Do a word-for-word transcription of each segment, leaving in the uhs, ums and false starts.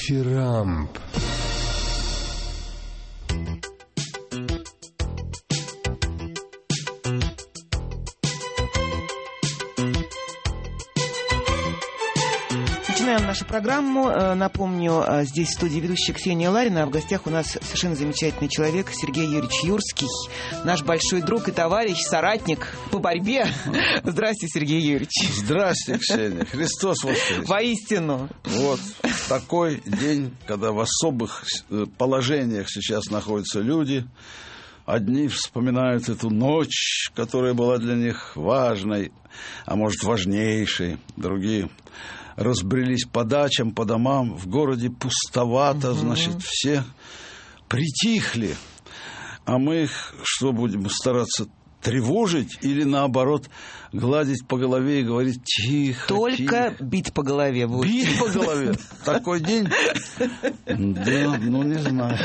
Дифирамб. Начинаем нашу программу. Напомню, здесь в студии ведущая Ксения Ларина, а в гостях у нас совершенно замечательный человек Сергей Юрьевич Юрский, наш большой друг и товарищ, соратник по борьбе. Здравствуйте, Сергей Юрьевич. Здравствуйте, Ксения. Христос воскрес. Воистину. Вот такой день, когда в особых положениях сейчас находятся люди. Одни вспоминают эту ночь, которая была для них важной, а может, важнейшей. Другие разбрелись по дачам, по домам. В городе пустовато, угу. Значит, все притихли. А мы их что, будем стараться тревожить или, наоборот, гладить по голове и говорить тихо, только тихо. Бить по голове будете. Бить по голове? Такой день? Да, ну не знаю.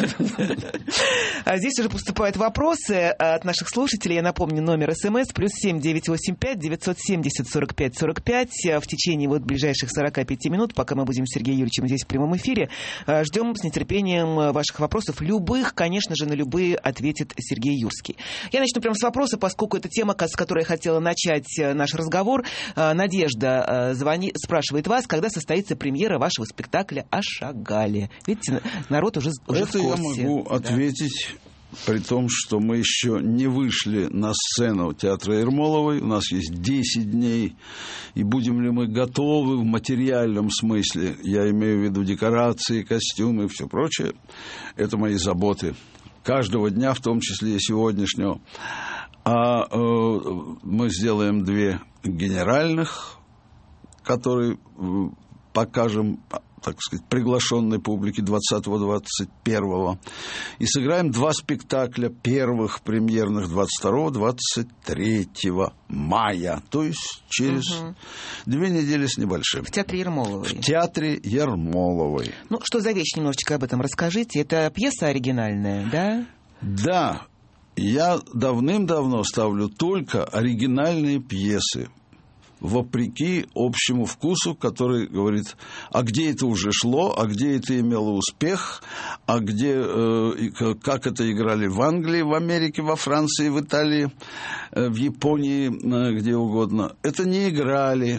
А здесь уже поступают вопросы от наших слушателей. Я напомню, номер СМС плюс семь девятьсот восемьдесят пять девятьсот семьдесят сорок пять сорок пять. В течение вот ближайших сорока пяти минут, пока мы будем с Сергеем Юрьевичем здесь в прямом эфире, ждем с нетерпением ваших вопросов. Любых, конечно же, на любые ответит Сергей Юрский. Я начну прямо с вопроса, поскольку это тема, с которой я хотела начать наш разговор. Надежда звони, спрашивает вас, когда состоится премьера вашего спектакля «О Шагале». Видите, народ уже, уже это в курсе. Я могу да. ответить, при том, что мы еще не вышли на сцену театра Ермоловой. У нас есть десять дней. И будем ли мы готовы в материальном смысле, я имею в виду декорации, костюмы и все прочее, это мои заботы каждого дня, в том числе и сегодняшнего. А э, мы сделаем две генеральных, которые э, покажем, так сказать, приглашенной публике двадцатого-двадцать первого. И сыграем два спектакля первых премьерных двадцать второго-двадцать третьего мая. То есть через угу. две недели с небольшим. В театре Ермоловой. В театре Ермоловой. Ну, что за вещь, немножечко об этом расскажите. Это пьеса оригинальная, да? Да. Я давным-давно ставлю только оригинальные пьесы, вопреки общему вкусу, который говорит, а где это уже шло, а где это имело успех, а где, э, как это играли в Англии, в Америке, во Франции, в Италии, э, в Японии, э, где угодно. Это не играли.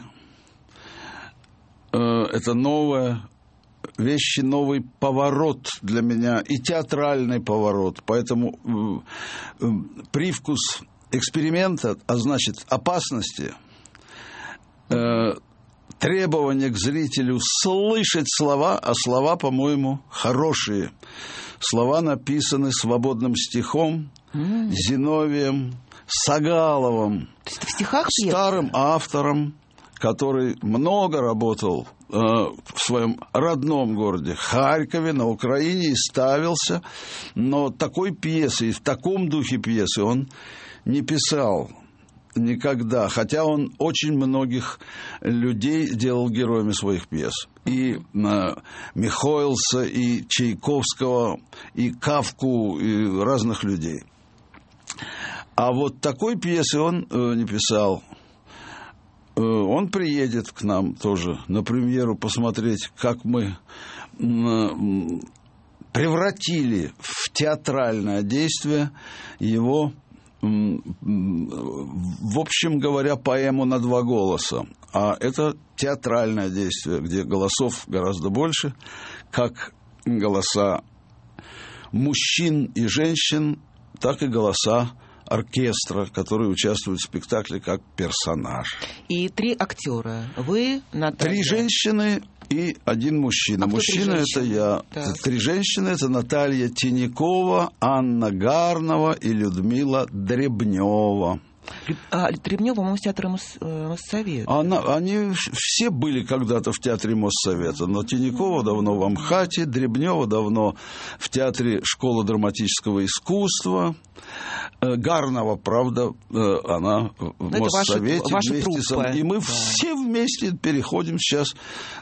Э, это новое. Вещи, новый поворот для меня и театральный поворот. Поэтому э, э, привкус эксперимента, а значит опасности, э, требование к зрителю слышать слова, а слова, по-моему, хорошие. Слова написаны свободным стихом, mm. Зиновием Сагаловым, в стихах старым автором, который много работал э, в своем родном городе Харькове, на Украине, и ставился, но такой пьесы, и в таком духе пьесы он не писал никогда, хотя он очень многих людей делал героями своих пьес. И э, Михоэлса, и Чайковского, и Кафку, и разных людей. А вот такой пьесы он э, не писал. Он приедет к нам тоже на премьеру посмотреть, как мы превратили в театральное действие его, в общем говоря, поэму на два голоса. А это театральное действие, где голосов гораздо больше, как голоса мужчин и женщин, так и голоса оркестра, который участвует в спектакле как персонаж. И три актера. Вы, Наталья. Три женщины и один мужчина. А Мужчина — это я. Так. Три женщины — это Наталья Тинякова, Анна Гарнова и Людмила Дребнева. А Дребнева, по-моему, с театра Моссовета. Она, они все были когда-то в театре Моссовета, но Тинякова давно в Амхате, Дребнева давно в театре Школы драматического искусства. Гарнова, правда, она в Но Моссовете ваша, вместе со мной. И мы да. все вместе переходим сейчас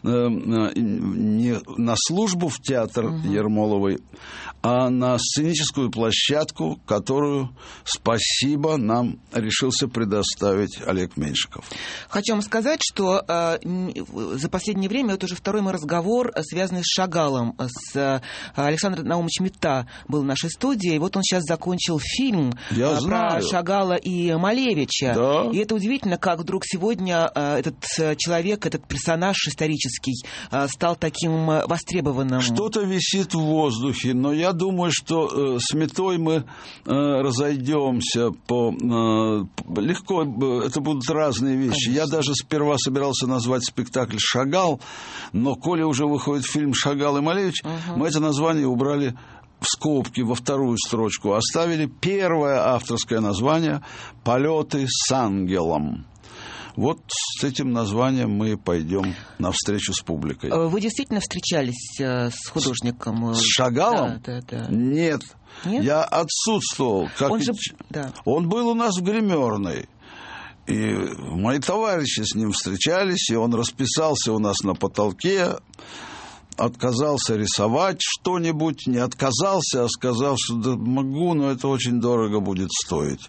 не на службу в театр угу. Ермоловой, а на сценическую площадку, которую, спасибо, нам решился предоставить Олег Меньшиков. Хочу вам сказать, что э, за последнее время, это уже второй мой разговор, связанный с Шагалом, с э, Александром Наумовичем Митта был в нашей студии, и вот он сейчас закончил фильм Я про знаю. Шагала и Малевича. Да. И это удивительно, как вдруг сегодня э, этот человек, этот персонаж исторический э, стал таким востребованным. Что-то висит в воздухе, но я думаю, что э, с Миттой мы э, разойдемся по... Э, легко, это будут разные вещи. Конечно. Я даже сперва собирался назвать спектакль «Шагал», но коли уже выходит фильм «Шагал и Малевич», угу. мы это название убрали в скобки во вторую строчку, оставили первое авторское название «Полеты с ангелом». Вот с этим названием мы пойдем навстречу с публикой. Вы действительно встречались с художником? С Шагалом? Да, да, да. Нет. Нет. Я отсутствовал. Как Он, и... же... да. Он был у нас в гримерной. И мои товарищи с ним встречались, и он расписался у нас на потолке. Отказался рисовать что-нибудь, не отказался, а сказал, что да, могу, но это очень дорого будет стоить.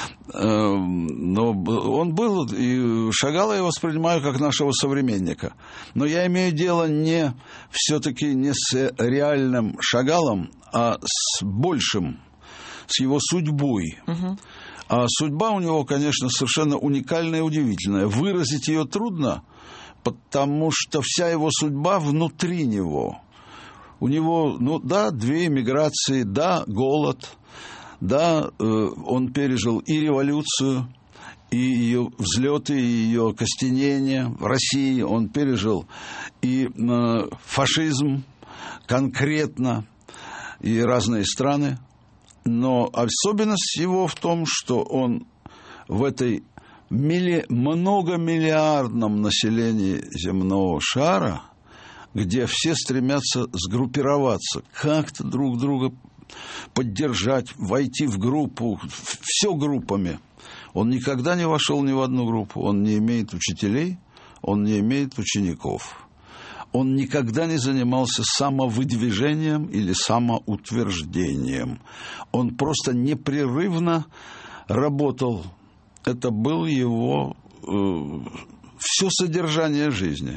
Но он был, и Шагала я воспринимаю как нашего современника. Но я имею дело не все-таки не с реальным Шагалом, а с большим, с его судьбой. Угу. А судьба у него, конечно, совершенно уникальная и удивительная. Выразить ее трудно, потому что вся его судьба внутри него. У него, ну да, две эмиграции, да, голод, да, э, он пережил и революцию, и ее взлеты, и ее окостенение в России. Он пережил и э, фашизм конкретно, и разные страны. Но особенность его в том, что он в этой Милли... многомиллиардном населении земного шара, где все стремятся сгруппироваться, как-то друг друга поддержать, войти в группу, все группами. Он никогда не вошел ни в одну группу. Он не имеет учителей, он не имеет учеников. Он никогда не занимался самовыдвижением или самоутверждением. Он просто непрерывно работал. Это было его э, все содержание жизни.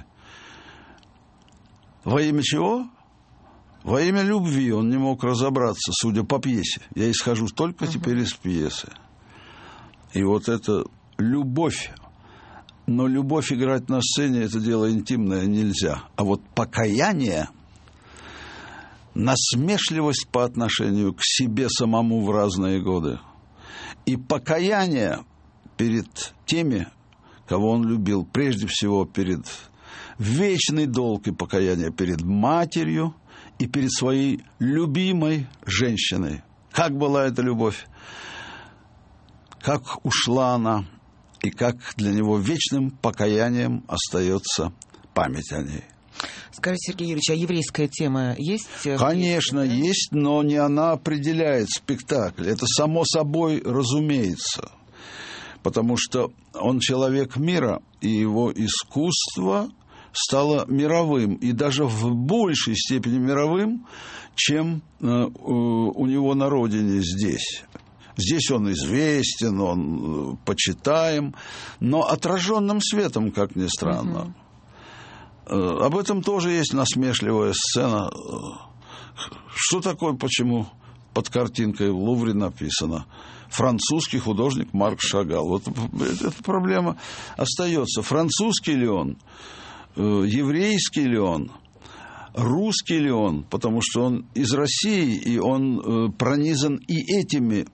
Во имя чего? Во имя любви. Он не мог разобраться, судя по пьесе. Я исхожу только uh-huh. теперь из пьесы. И вот эта любовь. Но любовь играть на сцене – это дело интимное, нельзя. А вот покаяние, насмешливость по отношению к себе самому в разные годы и покаяние перед теми, кого он любил, прежде всего перед вечный долг и покаяние перед матерью и перед своей любимой женщиной. Как была эта любовь? Как ушла она? И как для него вечным покаянием остается память о ней. Скажите, Сергей Юрьевич, а еврейская тема есть? Конечно, есть, да? есть, но не она определяет спектакль. Это само собой разумеется. Потому что он человек мира, и его искусство стало мировым. И даже в большей степени мировым, чем у него на родине здесь. Здесь он известен, он почитаем, но отраженным светом, как ни странно. Uh-huh. Об этом тоже есть насмешливая сцена. Что такое, почему под картинкой в Лувре написано «Французский художник Марк Шагал». Вот эта проблема остается. Французский ли он, еврейский ли он, русский ли он, потому что он из России, и он пронизан и этими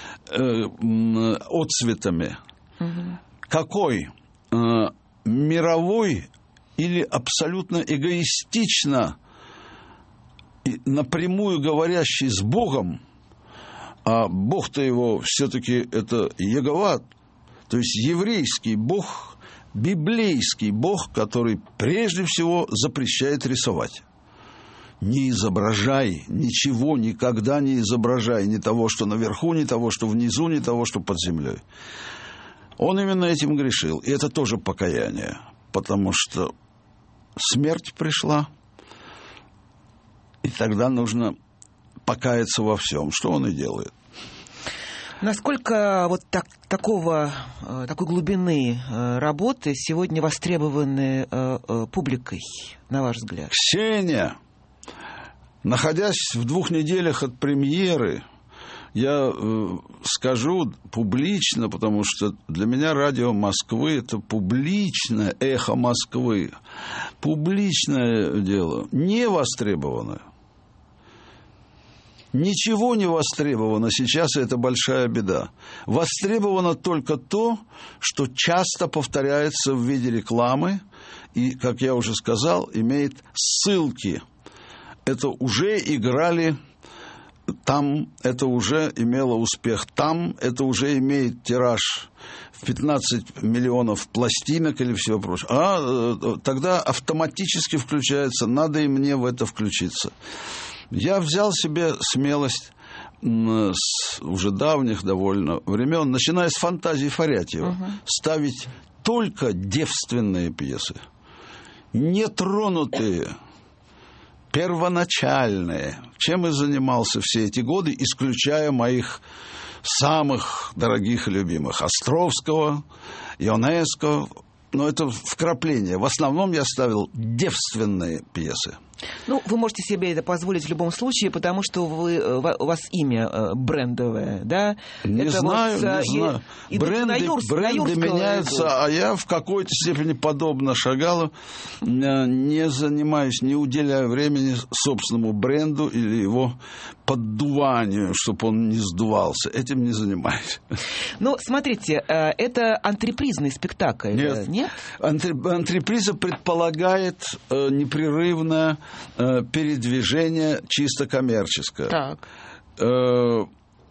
отцветами. Угу. Какой? Мировой или абсолютно эгоистично и напрямую говорящий с Богом, а Бог-то его все-таки это Еговат, то есть еврейский Бог, библейский Бог, который прежде всего запрещает рисовать. не изображай, ничего никогда не изображай, ни того, что наверху, ни того, что внизу, ни того, что под землей. Он именно этим грешил, и это тоже покаяние, потому что смерть пришла, и тогда нужно покаяться во всем, что он и делает. Насколько вот так, такого, такой глубины работы сегодня востребованы публикой, на ваш взгляд? Ксения, находясь в двух неделях от премьеры, я э, скажу публично, потому что для меня радио Москвы – это публичное эхо Москвы, публичное дело, не востребовано. Ничего не востребовано сейчас, и это большая беда. Востребовано только то, что часто повторяется в виде рекламы и, как я уже сказал, имеет ссылки. Это уже играли там, это уже имело успех там, это уже имеет тираж в пятнадцать миллионов пластинок или всего прочего. А тогда автоматически включается, надо и мне в это включиться. Я взял себе смелость с уже давних довольно времен, начиная с фантазии Фарятьева, угу. ставить только девственные пьесы, нетронутые, первоначальные, чем и занимался все эти годы, исключая моих самых дорогих и любимых Островского, Ионеско. Но это вкрапление. В основном я ставил девственные пьесы. Ну, вы можете себе это позволить в любом случае, потому что вы, у вас имя брендовое, да? Не это знаю, вот, не и, знаю. И бренды Юрс, бренды меняются, идут. А я в какой-то степени подобно Шагалу не занимаюсь, не уделяю времени собственному бренду или его поддуванию, чтобы он не сдувался. Этим не занимаюсь. Ну, смотрите, это антрепризный спектакль. Нет. Нет? Антреприза предполагает непрерывное передвижение чисто коммерческое. Так. Тот,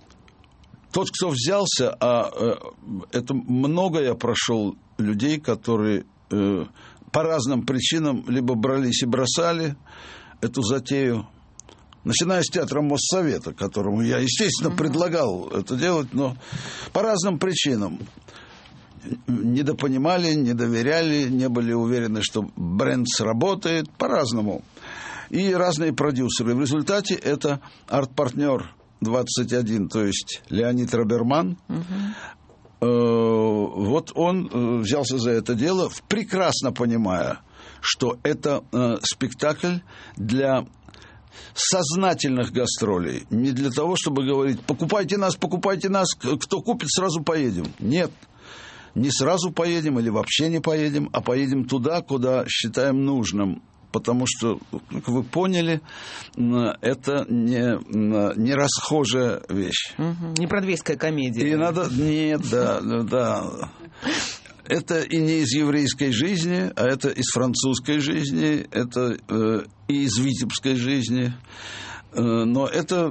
кто взялся, а это много я прошел людей, которые по разным причинам либо брались и бросали эту затею, начиная с театра Моссовета, которому я, естественно, uh-huh. предлагал это делать, но по разным причинам. Недопонимали, не доверяли, не были уверены, что бренд сработает, по-разному. И разные продюсеры. В результате это арт-партнер двадцать один, то есть Леонид Роберман. Uh-huh. Вот он взялся за это дело, прекрасно понимая, что это спектакль для сознательных гастролей. Не для того, чтобы говорить: покупайте нас, покупайте нас, кто купит, сразу поедем. Нет. Не сразу поедем или вообще не поедем, а поедем туда, куда считаем нужным. Потому что, как вы поняли, это не, не расхожая вещь. Угу. Не бродвейская комедия. И надо... Нет, да, да. Это и не из еврейской жизни, а это из французской жизни, это э, и из витебской жизни. Э, но это,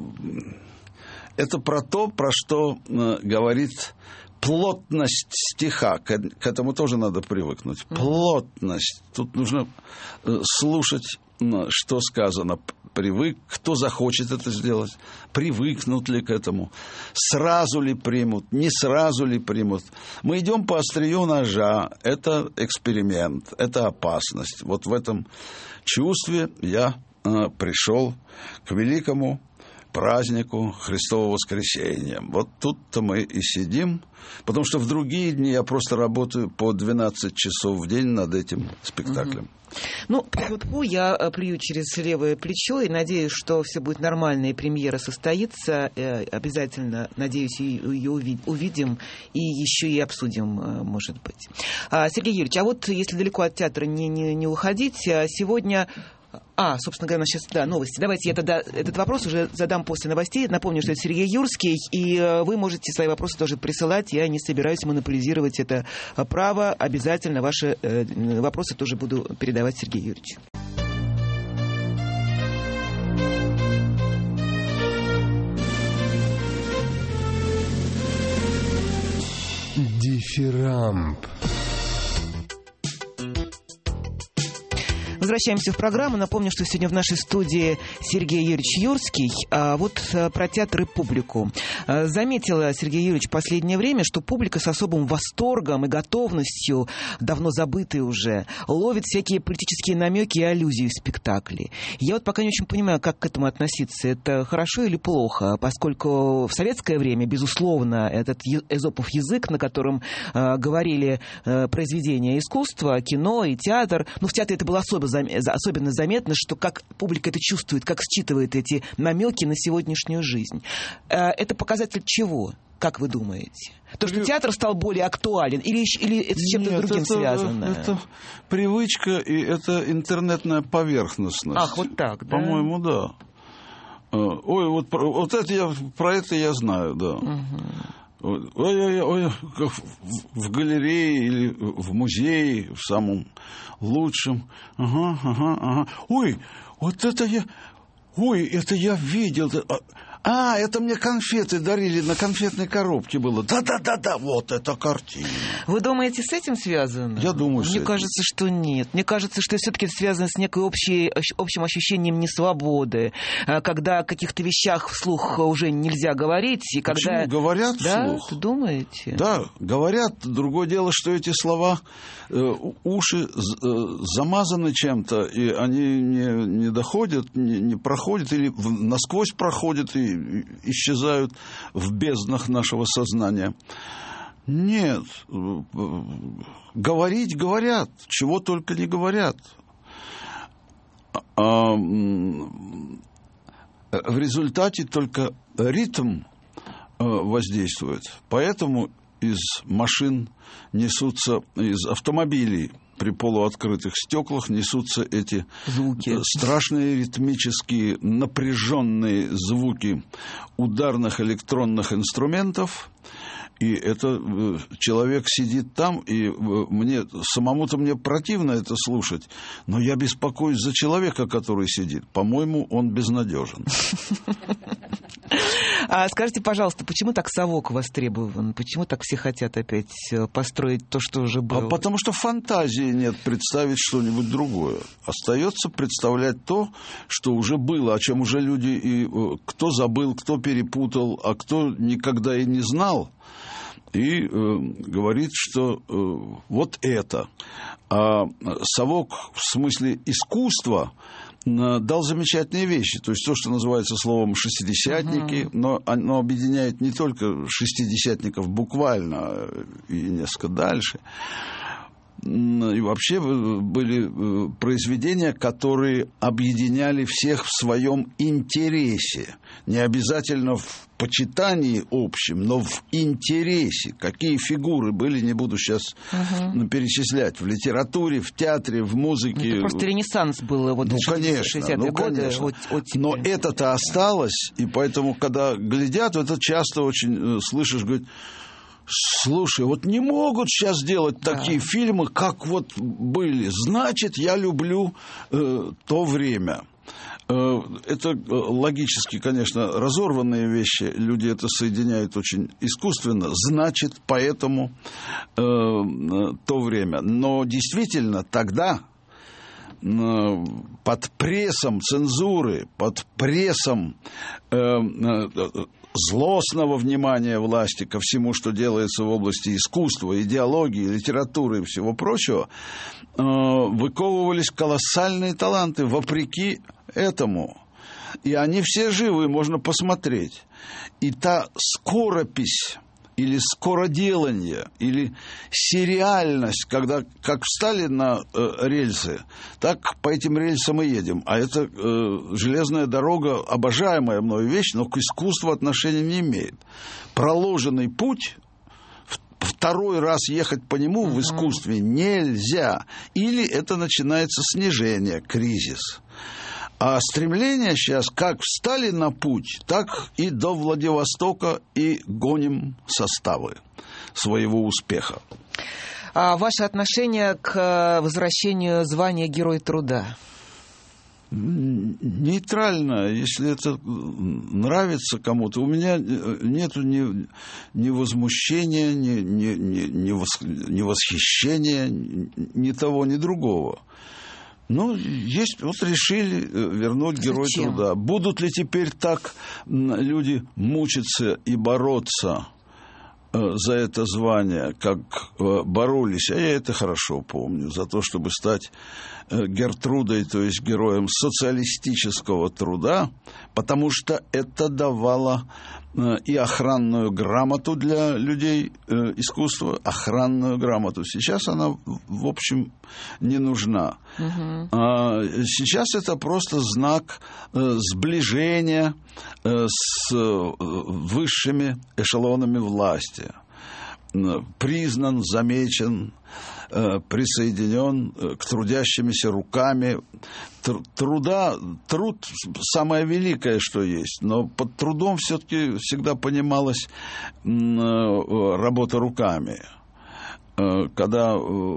это про то, про что э, говорит... Плотность стиха, к, к этому тоже надо привыкнуть. Плотность. Тут нужно слушать, что сказано. Привык, кто захочет это сделать, привыкнут ли к этому, сразу ли примут, не сразу ли примут. Мы идем по острию ножа. Это эксперимент, это опасность. Вот в этом чувстве я э, пришел к великому празднику Христового воскресения. Вот тут-то мы и сидим, потому что в другие дни я просто работаю по двенадцать часов в день над этим спектаклем. Угу. Ну, тьфу-тьфу, я плюю через левое плечо и надеюсь, что все будет нормально и премьера состоится. Обязательно, надеюсь, ее увидим и еще и обсудим, может быть. Сергей Юрьевич, а вот если далеко от театра не, не, не уходить, сегодня... А, собственно говоря, у нас сейчас, да, новости. Давайте я тогда этот вопрос уже задам после новостей. Напомню, что это Сергей Юрский, и вы можете свои вопросы тоже присылать. Я не собираюсь монополизировать это право. Обязательно ваши э, вопросы тоже буду передавать Сергею Юрьевичу. Дифирамб. Возвращаемся в программу. Напомню, что сегодня в нашей студии Сергей Юрьевич Юрский. А вот про театр и публику. Заметила Сергей Юрьевич в последнее время, что публика с особым восторгом и готовностью, давно забытые уже, ловит всякие политические намеки и аллюзии в спектакле. Я вот пока не очень понимаю, как к этому относиться. Это хорошо или плохо? Поскольку в советское время, безусловно, этот эзопов язык, на котором э, говорили э, произведения искусства, кино и театр, ну, в театре это было особо особенно заметно, что как публика это чувствует, как считывает эти намеки на сегодняшнюю жизнь. Это показатель чего, как вы думаете? То, что театр стал более актуален, или, или это с чем-то Нет, другим это, связано? Это привычка и это интернетная поверхностность. Ах, вот так, да? По-моему, да. Ой, вот, вот это я, про это я знаю, да. Угу. Ой-ой-ой, в галерее или в музее, в самом лучшем. Ага, ага, ага. Ой, вот это я... Ой, это я видел... А, это мне конфеты дарили, на конфетной коробке было. Да-да-да-да, вот эта картина. Вы думаете, с этим связано? Я думаю, Мне кажется, что нет. Мне кажется, что все-таки это связано с некой общей, общим ощущением несвободы, когда о каких-то вещах вслух уже нельзя говорить. И когда... Почему? Говорят да? вслух. Ты думаете? Да, говорят. Другое дело, что эти слова, э, уши э, замазаны чем-то, и они не, не доходят, не, не проходят, или насквозь проходят и исчезают в безднах нашего сознания. Нет. Говорить говорят, чего только не говорят. А в результате только ритм воздействует. Поэтому из машин несутся, из автомобилей при полуоткрытых стеклах несутся эти звуки. Страшные ритмические напряженные звуки ударных электронных инструментов. И это человек сидит там, и мне самому-то мне противно это слушать, но я беспокоюсь за человека, который сидит. По-моему, он безнадежен. А скажите, пожалуйста, почему так совок востребован? Почему так все хотят опять построить то, что уже было? А потому что фантазии нет представить что-нибудь другое. Остается представлять то, что уже было, о чем уже люди и кто забыл, кто перепутал, а кто никогда и не знал. И э, говорит, что э, вот это. А совок в смысле искусства дал замечательные вещи. То есть то, что называется словом «шестидесятники», uh-huh. но оно объединяет не только шестидесятников буквально, и несколько дальше. И вообще были произведения, которые объединяли всех в своем интересе. Не обязательно в почитании общем, но в интересе. Какие фигуры были, не буду сейчас uh-huh. перечислять. В литературе, в театре, в музыке. Это просто ренессанс был. Вот ну, конечно. шестидесятые ну, годы. конечно. От, от но это-то осталось, и поэтому, когда глядят, это часто очень слышишь, говорят, слушай, вот не могут сейчас делать да. такие фильмы, как вот были. Значит, я люблю э, то время. Э, это логически, конечно, разорванные вещи. Люди это соединяют очень искусственно. Значит, поэтому э, то время. Но действительно, тогда э, под прессом цензуры, под прессом э, э, злостного внимания власти ко всему, что делается в области искусства, идеологии, литературы и всего прочего, выковывались колоссальные таланты вопреки этому. И они все живы, можно посмотреть. И та скоропись или скороделание, или сериальность, когда как встали на э, рельсы, так по этим рельсам и едем. А это э, железная дорога, обожаемая мною вещь, но к искусству отношения не имеет. Проложенный путь, второй раз ехать по нему uh-huh. в искусстве нельзя. Или это начинается снижение, кризис. А стремление сейчас, как встали на путь, так и до Владивостока и гоним составы своего успеха. А ваше отношение к возвращению звания Герой труда? Нейтрально, если это нравится кому-то. У меня нету ни, ни возмущения, ни, ни, ни, ни восхищения, ни того, ни другого. Ну, есть, вот решили вернуть Герой Зачем? труда. Будут ли теперь так люди мучиться и бороться за это звание, как боролись, а я это хорошо помню, за то, чтобы стать Гертрудой, то есть героем социалистического труда, потому что это давало и охранную грамоту для людей искусства, охранную грамоту. Сейчас она, в общем, не нужна. Угу. Сейчас это просто знак сближения с высшими эшелонами власти. Признан, замечен, присоединен к трудящимися руками. Труда, труд самое великое, что есть, но под трудом все-таки всегда понималась работа руками. Когда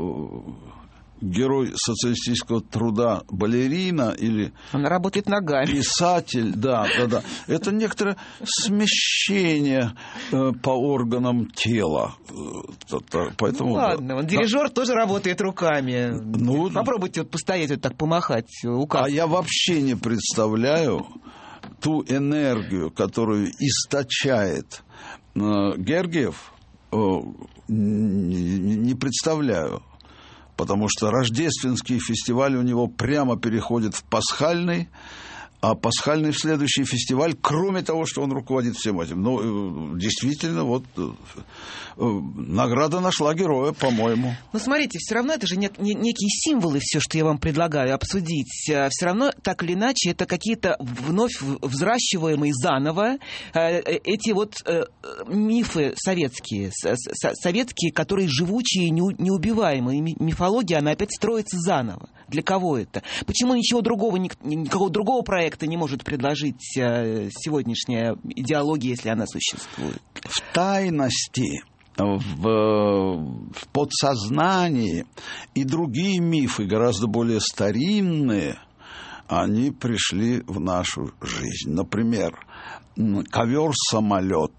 герой социалистического труда балерина или она работает ногами. Писатель, да, да, да. Это некоторое смещение э, по органам тела. Поэтому, ну ладно, да. дирижер да. тоже работает руками. Ну, попробуйте вот постоять вот так, помахать. Указ. А я вообще не представляю ту энергию, которую источает э, Гергиев, э, не, не представляю. Потому что рождественский фестиваль у него прямо переходит в пасхальный, а пасхальный в следующий фестиваль, кроме того, что он руководит всем этим. Ну, действительно, вот награда нашла героя, по-моему. Ну, смотрите, все равно это же не, не, некие символы, все, что я вам предлагаю обсудить. Все равно, так или иначе, это какие-то вновь взращиваемые заново эти вот мифы советские, советские, которые живучие, неубиваемые. Мифология, она опять строится заново. Для кого это? Почему ничего другого, никакого другого проекта не может предложить сегодняшняя идеология, если она существует? В тайности, в, в подсознании и другие мифы, гораздо более старинные, они пришли в нашу жизнь. Например, ковер-самолет.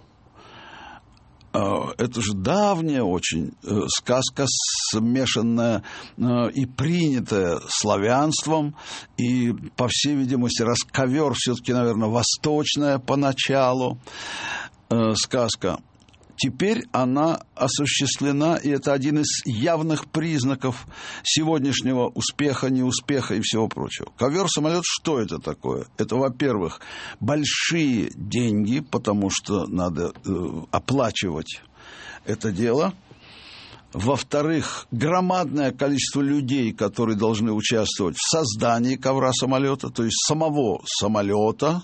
Это же давняя очень сказка, смешанная и принятая славянством, и, по всей видимости, раз ковер все-таки, наверное, восточная поначалу сказка. Теперь она осуществлена, и это один из явных признаков сегодняшнего успеха, неуспеха и всего прочего. Ковер-самолет, что это такое? Это, во-первых, большие деньги, потому что надо э, оплачивать это дело. Во-вторых, громадное количество людей, которые должны участвовать в создании ковра-самолета, то есть самого самолета,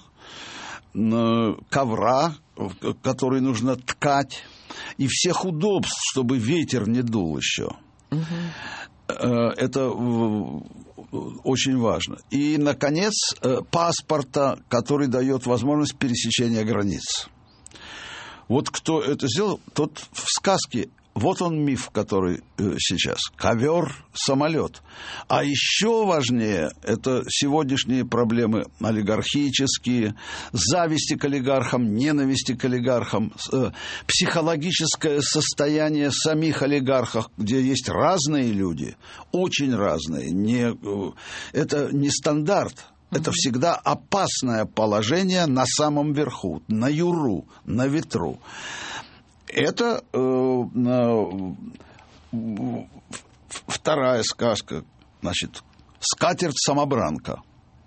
ковра, который нужно ткать, и всех удобств, чтобы ветер не дул еще. Угу. Это очень важно. И, наконец, паспорта, который дает возможность пересечения границ. Вот кто это сделал, тот в сказке. Вот он миф, который сейчас. Ковер-самолет. А еще важнее, это сегодняшние проблемы олигархические, зависти к олигархам, ненависти к олигархам, психологическое состояние самих олигархов, где есть разные люди, очень разные. Не, это не стандарт. Это всегда опасное положение на самом верху, на юру, на ветру. Это э, э, вторая сказка, значит, скатерть-самобранка.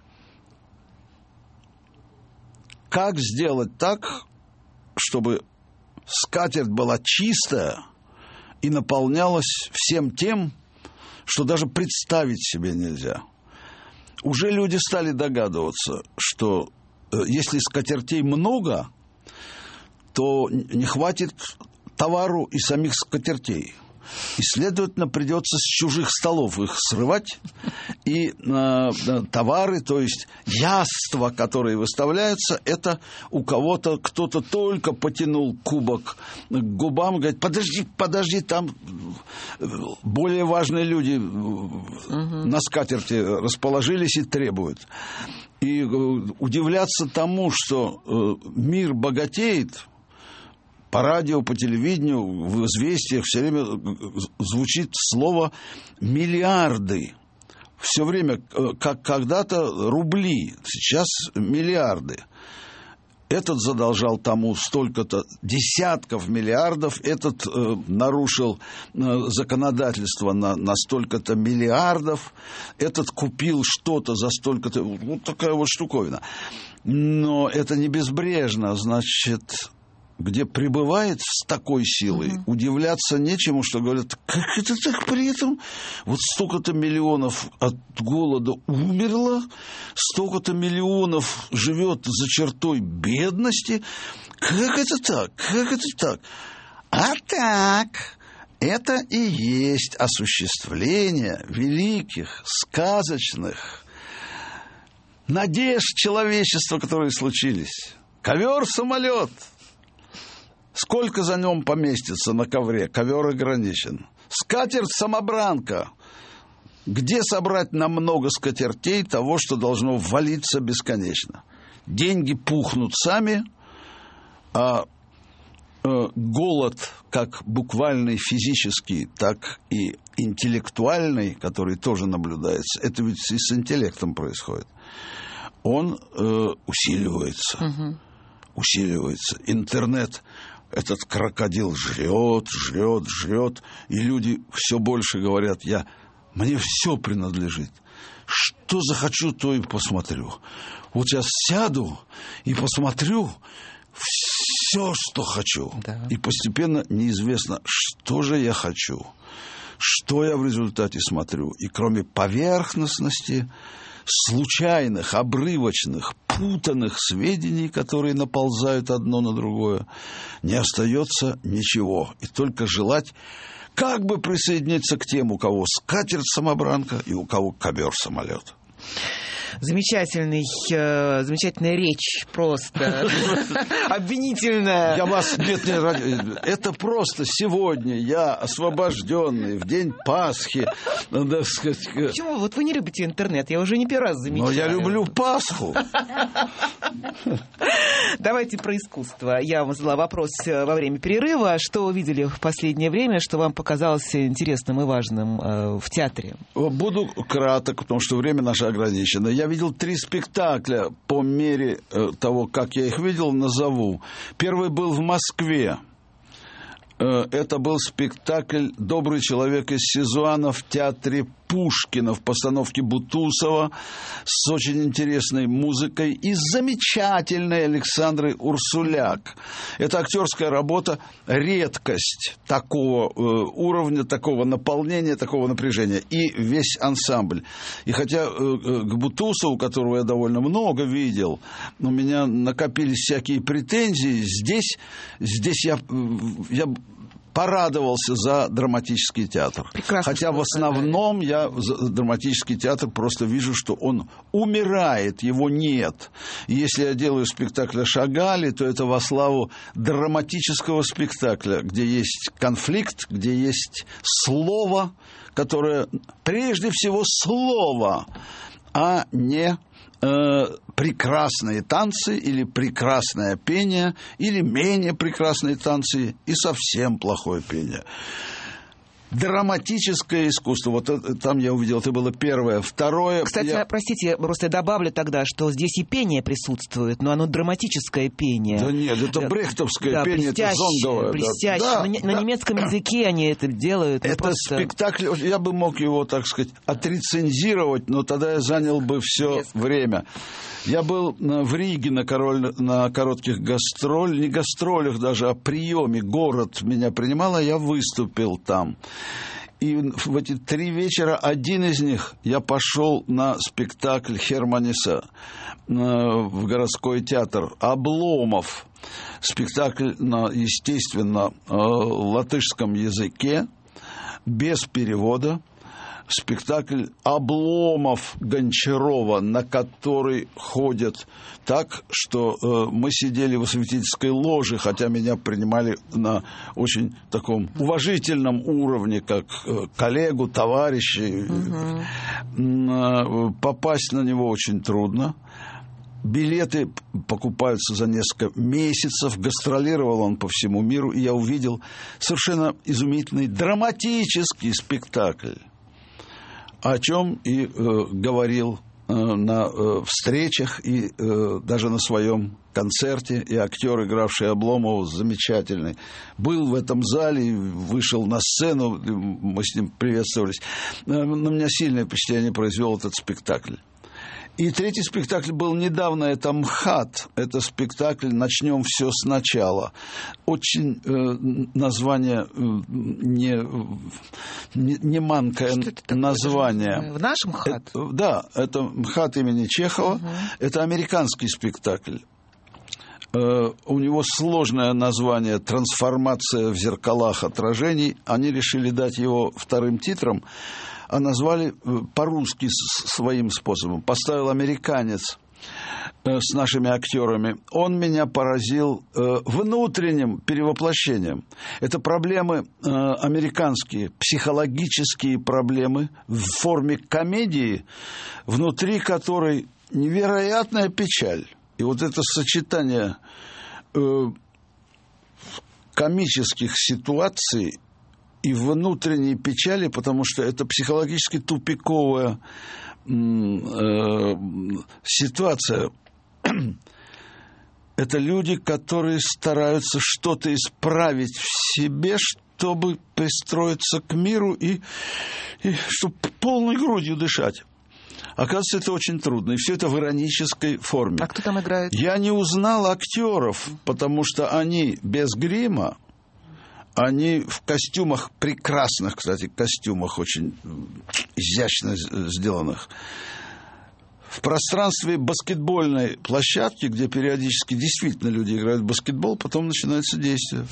Как сделать так, чтобы скатерть была чистая и наполнялась всем тем, что даже представить себе нельзя? Уже люди стали догадываться, что э, если скатертей много, то не хватит товару и самих скатертей. И, следовательно, придется с чужих столов их срывать. И э, товары, то есть яства, которые выставляются, это у кого-то кто-то только потянул кубок к губам, говорит, подожди, подожди, там более важные люди угу. на скатерти расположились и требуют. И удивляться тому, что мир богатеет, по радио, по телевидению, в известиях все время звучит слово «миллиарды». все время, как когда-то рубли, сейчас миллиарды. Этот задолжал тому столько-то десятков миллиардов, этот э, нарушил э, законодательство на, на столько-то миллиардов, этот купил что-то за столько-то... Вот такая вот штуковина. Но это не безбрежно, значит... где пребывает с такой силой, mm-hmm. удивляться нечему, что говорят, как это так при этом вот столько-то миллионов от голода умерло, столько-то миллионов живет за чертой бедности. Как это так? Как это так? А так, это и есть осуществление великих, сказочных надежд человечества, которые случились. Ковер-самолет. Сколько за нем поместится на ковре? Ковер ограничен. Скатерть-самобранка. Где собрать на много скатертей того, что должно валиться бесконечно? Деньги пухнут сами, а э, голод, как буквальный физический, так и интеллектуальный, который тоже наблюдается, это ведь и с интеллектом происходит, он э, усиливается. Угу. Усиливается. Интернет... Этот крокодил жрет, жрет, жрет, и люди все больше говорят, я, мне все принадлежит. Что захочу, то и посмотрю. Вот я сяду и посмотрю все, что хочу. Да. И постепенно неизвестно, что же я хочу, что я в результате смотрю. И кроме поверхностности, случайных, обрывочных, путанных сведений, которые наползают одно на другое, не остается ничего. И только желать как бы присоединиться к тем, у кого скатерть-самобранка и у кого ковер-самолет. Замечательный, э, замечательная речь, просто обвинительная. Я вас, нет, нет, это просто сегодня я освобожденный в день Пасхи. Надо сказать, почему? Вот вы не любите интернет, я уже не первый раз замечаю. Но я люблю Пасху. Давайте про искусство. Я вам задала вопрос во время перерыва. Что вы видели в последнее время, что вам показалось интересным и важным э, в театре? Буду краток, потому что время наше ограничено. Я видел три спектакля по мере э, того, как я их видел, назову. Первый был в Москве. Э, это был спектакль «Добрый человек из Сизуана» в театре Пушкина в постановке Бутусова с очень интересной музыкой и замечательной Александрой Урсуляк. Это актерская работа, редкость такого э, уровня, такого наполнения, такого напряжения. И весь ансамбль. И хотя э, к Бутусову, которого я довольно много видел, у меня накопились всякие претензии, здесь, здесь я... я порадовался за драматический театр. Прекрасно. Хотя в основном я за драматический театр просто вижу, что он умирает, его нет. И если я делаю спектакль о Шагале, то это во славу драматического спектакля, где есть конфликт, где есть слово, которое прежде всего слово, а не э, прекрасные танцы или прекрасное пение, или менее прекрасные танцы и совсем плохое пение. Драматическое искусство. Вот это, там я увидел, это было первое. Второе... Кстати, я... простите, просто я добавлю тогда, что здесь и пение присутствует, но оно драматическое пение. Да нет, это брехтовское да, пение, это зонговое. Блестящее. Да, на, да. на немецком языке они это делают. Это просто... спектакль, я бы мог его, так сказать, отрецензировать, но тогда я занял бы все Резко. время. Я был в Риге на, король, на коротких гастролях, не гастролях даже, а приеме. Город меня принимал, а я выступил там. И в эти три вечера, один из них, я пошел на спектакль Херманиса в городской театр «Обломов». Спектакль на, естественно, латышском языке, без перевода. Спектакль «Обломов» Гончарова, на который ходят так, что э, мы сидели в осветительской ложе, хотя меня принимали на очень таком уважительном уровне, как э, коллегу, товарища. Угу. Э, попасть на него очень трудно. Билеты покупаются за несколько месяцев. Гастролировал он по всему миру, и я увидел совершенно изумительный драматический спектакль о чем и э, говорил э, на э, встречах и э, даже на своем концерте. И актер, игравший Обломова, замечательный, был в этом зале, вышел на сцену, мы с ним приветствовались. На меня сильное впечатление произвел этот спектакль. И третий спектакль был недавно, это «МХАТ». Это спектакль «Начнем все сначала». Очень э, название э, не, не, не манкое название. В нашем МХАТ? Это, да, это «МХАТ» имени Чехова. Угу. Это американский спектакль. Э, у него сложное название «Трансформация в зеркалах отражений». Они решили дать его вторым титром, а назвали по-русски своим способом. Поставил американец с нашими актерами. Он меня поразил внутренним перевоплощением. Это проблемы американские, психологические проблемы в форме комедии, внутри которой невероятная печаль. И вот это сочетание комических ситуаций и внутренней печали, потому что это психологически тупиковая э, ситуация. Это люди, которые стараются что-то исправить в себе, чтобы пристроиться к миру и, и чтобы полной грудью дышать. Оказывается, это очень трудно. И все это в иронической форме. А кто там играет? Я не узнал актеров, потому что они без грима, они в костюмах, прекрасных, кстати, костюмах, очень изящно сделанных. В пространстве баскетбольной площадки, где периодически действительно люди играют в баскетбол, потом начинается действие.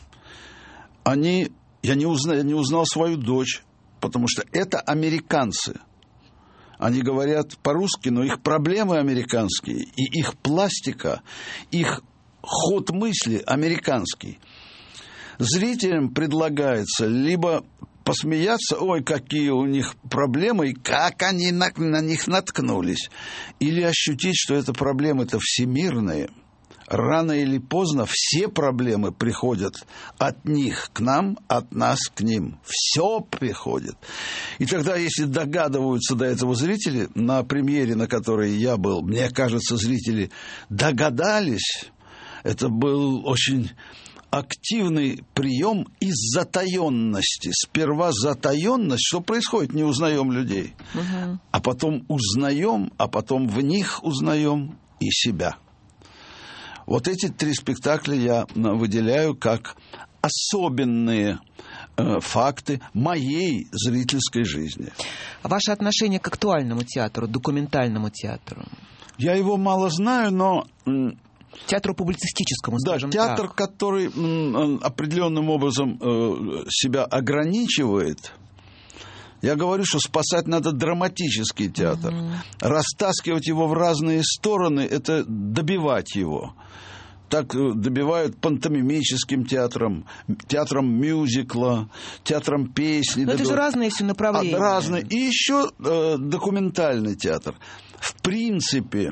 Они... Я не узнал, я не узнал свою дочь, потому что это американцы. Они говорят по-русски, но их проблемы американские, и их пластика, их ход мысли американский. Зрителям предлагается либо посмеяться, ой, какие у них проблемы, и как они на, на них наткнулись, или ощутить, что это проблемы-то всемирные. Рано или поздно все проблемы приходят от них к нам, от нас к ним. Все приходит. И тогда, если догадываются до этого зрители, на премьере, на которой я был, мне кажется, зрители догадались. Это был очень активный прием из затаенности. Сперва затаенность, что происходит, не узнаем людей. Угу. А потом узнаем, а потом в них узнаем и себя. Вот эти три спектакля я выделяю как особенные э, факты моей зрительской жизни. А ваше отношение к актуальному театру, документальному театру? Я его мало знаю, но... Театру публицистическому, скажем так. Да, театр, так. который м, определенным образом э, себя ограничивает. Я говорю, что спасать надо драматический театр. Mm-hmm. Растаскивать его в разные стороны – это добивать его. Так добивают пантомимическим театром, театром мюзикла, театром песни. Но это же разные все направления. А, разные. И еще э, документальный театр. В принципе...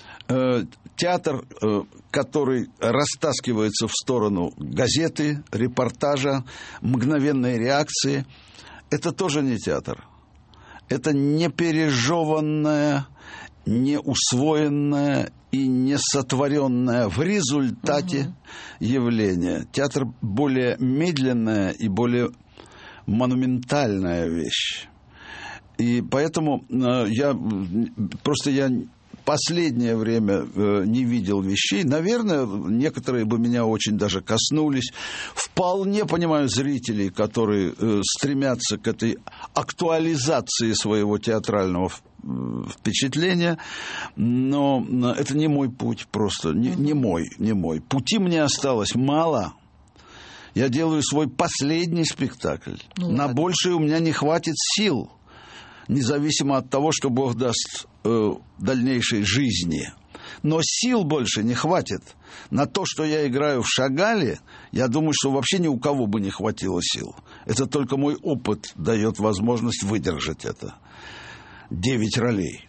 Театр, который растаскивается в сторону газеты, репортажа, мгновенной реакции, это тоже не театр. Это не пережеванное, не усвоенное и не сотворенное в результате угу. явление. Театр более медленная и более монументальная вещь. И поэтому я просто я... последнее время э, не видел вещей. Наверное, некоторые бы меня очень даже коснулись. Вполне понимаю зрителей, которые э, стремятся к этой актуализации своего театрального э, впечатления. Но э, это не мой путь просто. Не, не мой, не мой. Пути мне осталось мало. Я делаю свой последний спектакль. Ну, На ладно. большее у меня не хватит сил. Независимо от того, что Бог даст э, дальнейшей жизни. Но сил больше не хватит. На то, что я играю в Шагале, я думаю, что вообще ни у кого бы не хватило сил. Это только мой опыт дает возможность выдержать это. Девять ролей.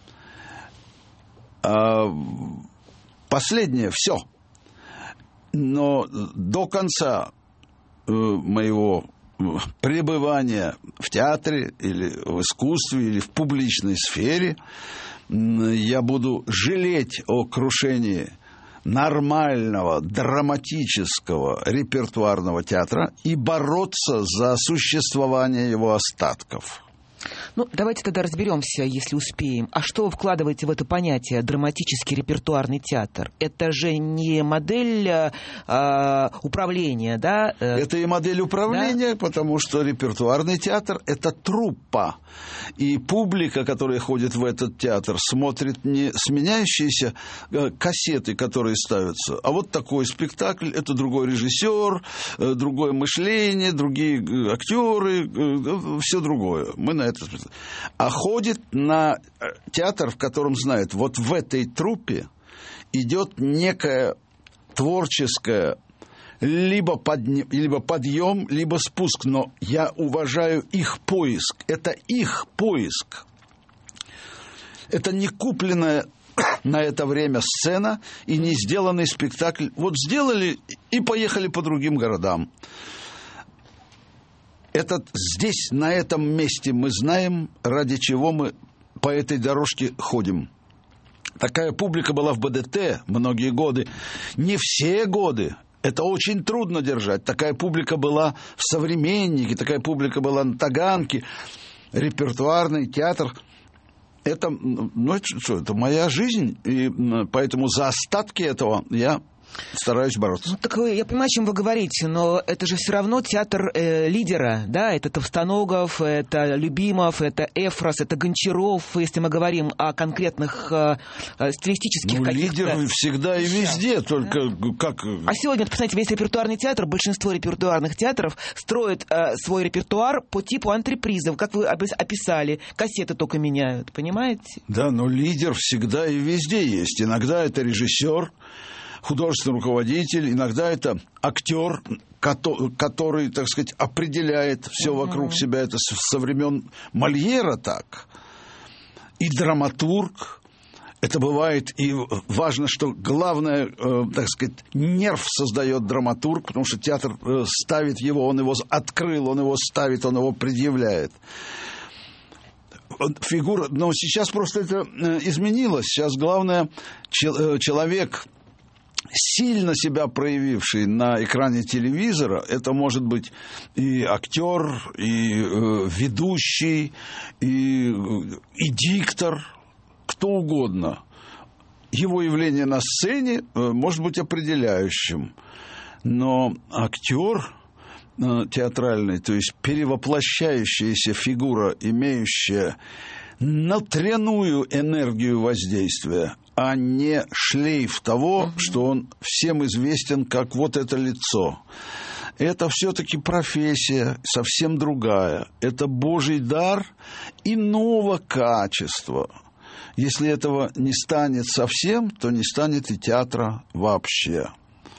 А последнее – все. Но до конца э, моего пребывания в театре или в искусстве или в публичной сфере я буду жалеть о крушении нормального драматического репертуарного театра и бороться за существование его остатков. Ну, давайте тогда разберемся, если успеем. А что вы вкладываете в это понятие драматический репертуарный театр? Это же не модель э, управления, да? Это и модель управления, да? Потому что репертуарный театр – это труппа. И публика, которая ходит в этот театр, смотрит не сменяющиеся кассеты, которые ставятся, а вот такой спектакль – это другой режиссер, другое мышление, другие актеры, все другое. Мы на это... А ходит на театр, в котором знает, вот в этой труппе идет некая творческая либо, подня... либо подъем, либо спуск, но я уважаю их поиск. Это их поиск. Это не купленная на это время сцена и не сделанный спектакль. Вот сделали и поехали по другим городам. Это здесь, на этом месте мы знаем, ради чего мы по этой дорожке ходим. Такая публика была в БДТ многие годы. Не все годы. Это очень трудно держать. Такая публика была в «Современнике», такая публика была на Таганке. Репертуарный театр. Это, ну, это, что, это моя жизнь. И поэтому за остатки этого я... стараюсь бороться. Ну, так вы, я понимаю, о чем вы говорите, но это же все равно театр э, лидера, да, это Товстоногов, это Любимов, это Эфрос, это Гончаров, если мы говорим о конкретных э, стилистических ну, каких-то... лидер всегда и везде, только да? Как... А сегодня, посмотрите, весь репертуарный театр, большинство репертуарных театров строят э, свой репертуар по типу антрепризов, как вы описали, кассеты только меняют, понимаете? Да, но лидер всегда и везде есть. Иногда это режиссер, художественный руководитель, иногда это актер, который, так сказать, определяет все uh-huh. вокруг себя. Это со времен Мольера так. И драматург. Это бывает, и важно, что главное, так сказать, нерв создает драматург, потому что театр ставит его, он его открыл, он его ставит, он его предъявляет. Фигура, но сейчас просто это изменилось. Сейчас главное, человек, сильно себя проявивший на экране телевизора, это может быть и актер, и э, ведущий, и, и диктор, кто угодно. Его явление на сцене э, может быть определяющим. Но актер э, театральный, то есть перевоплощающаяся фигура, имеющая натряную энергию воздействия, а не шлейф того, uh-huh. что он всем известен как вот это лицо. Это все-таки профессия совсем другая. Это Божий дар иного качества. Если этого не станет совсем, то не станет и театра вообще.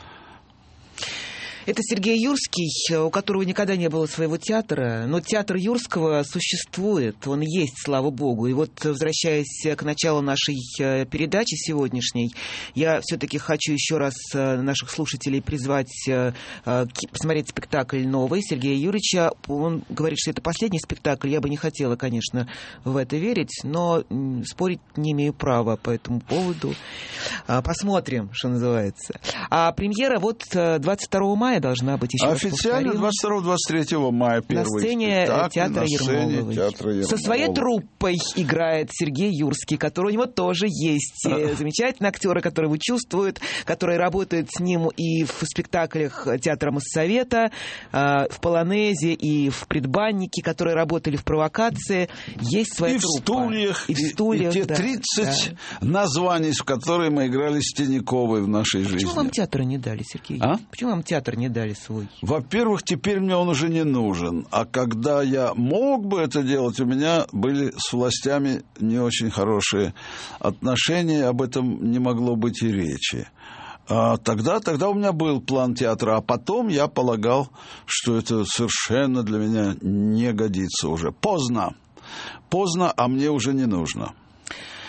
Это Сергей Юрский, у которого никогда не было своего театра, но театр Юрского существует, он есть, слава богу. И вот, возвращаясь к началу нашей передачи сегодняшней, я все-таки хочу еще раз наших слушателей призвать посмотреть спектакль новый Сергея Юрьевича. Он говорит, что это последний спектакль. Я бы не хотела, конечно, в это верить, но спорить не имею права по этому поводу. Посмотрим, что называется. А премьера вот двадцать второго мая должна быть, еще официально двадцать второго двадцать третьего мая первый на сцене спектакль, театра на сцене Ермоловой. театра Ермоловой. Со своей труппой играет Сергей Юрский, который у него тоже есть. Замечательные актеры, которые его чувствуют, которые работают с ним и в спектаклях театра Моссовета, в Полонезе, и в Предбаннике, которые работали в Провокации. Есть своя и труппа. В стульях, и в стульях. И, и те да, тридцать да. названий, в которые мы играли с Тиняковой в нашей Почему жизни. Почему вам театра не дали, Сергей? А? Почему вам театр не дали свой? Во-первых, теперь мне он уже не нужен. А когда я мог бы это делать, у меня были с властями не очень хорошие отношения, об этом не могло быть и речи. А тогда, тогда у меня был план театра, а потом я полагал, что это совершенно для меня не годится уже. Поздно. Поздно, а мне уже не нужно.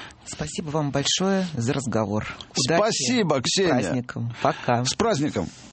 Спасибо вам большое за разговор. Спасибо, Удачи. Ксения. С праздником. Пока. С праздником.